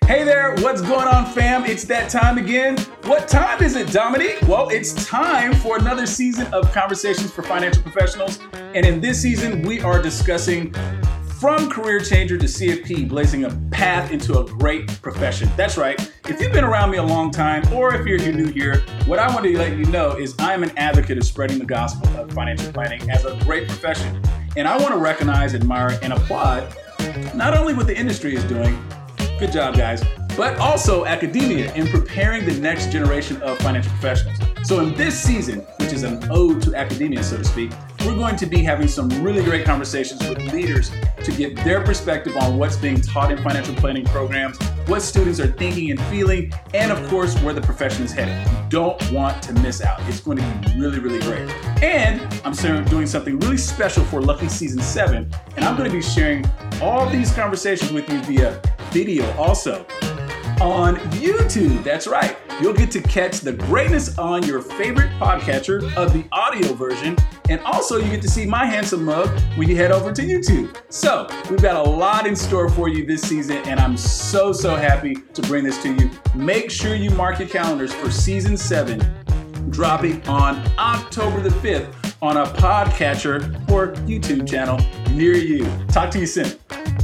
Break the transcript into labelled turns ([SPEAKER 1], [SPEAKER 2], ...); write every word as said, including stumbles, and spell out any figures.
[SPEAKER 1] Hey there, what's going on, fam? It's that time again. What time is it, Dominique? Well, it's time for another season of Conversations for Financial Professionals. And in this season, we are discussing from career changer to C F P, blazing a path into a great profession. That's right. If you've been around me a long time, or if you're new here, what I want to let you know is I'm an advocate of spreading the gospel of financial planning as a great profession. And I want to recognize, admire, and applaud not only what the industry is doing, good job, guys, but also academia in preparing the next generation of financial professionals. So in this season, which is an ode to academia, so to speak, we're going to be having some really great conversations with leaders to get their perspective on what's being taught in financial planning programs, what students are thinking and feeling, and of course, where the profession is headed. You don't want to miss out. It's going to be really, really great. And I'm doing something really special for Lucky Season seven, and I'm going to be sharing all these conversations with you via video also on YouTube. That's right. You'll get to catch the greatness on your favorite podcatcher of the audio version. And also you get to see my handsome mug when you head over to YouTube. So we've got a lot in store for you this season, and I'm so, so happy to bring this to you. Make sure you mark your calendars for season seven, dropping on October the fifth on a podcatcher or YouTube channel near you. Talk to you soon.